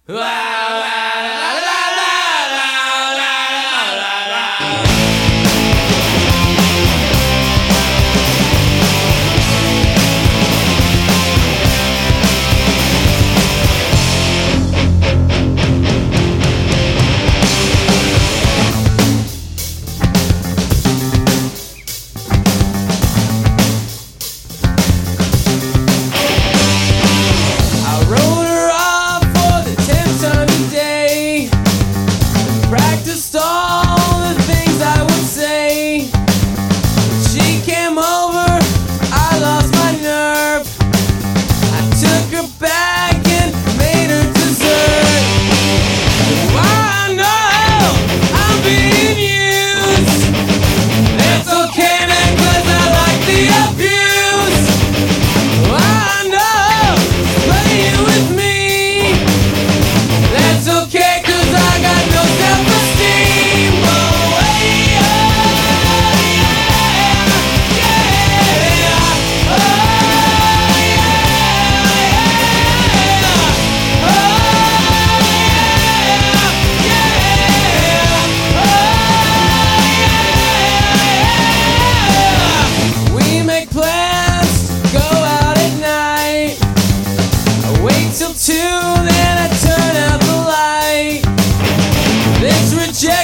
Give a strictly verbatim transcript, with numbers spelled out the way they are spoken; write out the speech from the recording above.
Practiced all the things I would say. She came over, I lost my nerve. I took her back and made her dessert. I know I'm being used. It's okay, man, 'cause I like the abuse. I know playing with me. That's okay, 'cause I got no self-esteem. Oh, hey, oh, yeah, yeah. Oh, yeah, yeah. Oh, yeah, yeah. Oh, yeah. We make plans, go out at night. I wait till two, then I turn out the light. This rejection